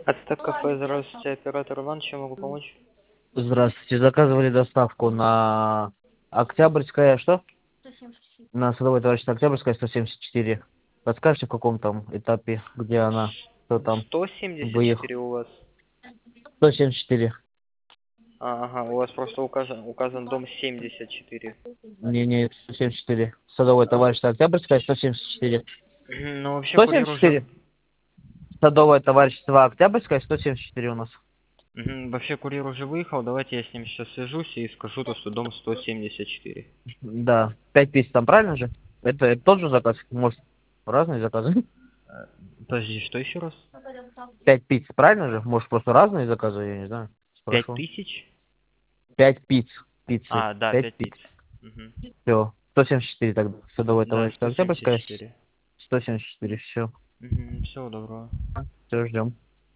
Ацтек кафе, здравствуйте, оператор Иван, чем могу помочь? Здравствуйте. Заказывали доставку на Октябрьская, что? На Садовой товарищества Октябрьская, 174. Подскажете, в каком там этапе, где она, кто там выехал? 174 у вас. 174. Ага, у вас просто указан дом 74. Не, 174. Садовое товарищество Октябрьская, 174. Ну, вообще курьер уже... 174. Садовое товарищество Октябрьская, 174 у нас. Вообще курьер уже выехал, давайте я с ним сейчас свяжусь и скажу то, что дом 174. Да. 5 пиц там, правильно же? Это тот же заказ? Может, разные заказы? Подожди, что еще раз? 5 пиц, правильно же? Может, просто разные заказы, я не знаю. Спрошу. 5000? 5 пиц. Пиццы. А, да, 5 5 пиц. пиц. Мгм. Все. 174 тогда. Садовое Да, товарищество Октябрьская. 174. 174. Все. Всего доброго. Все, ждем.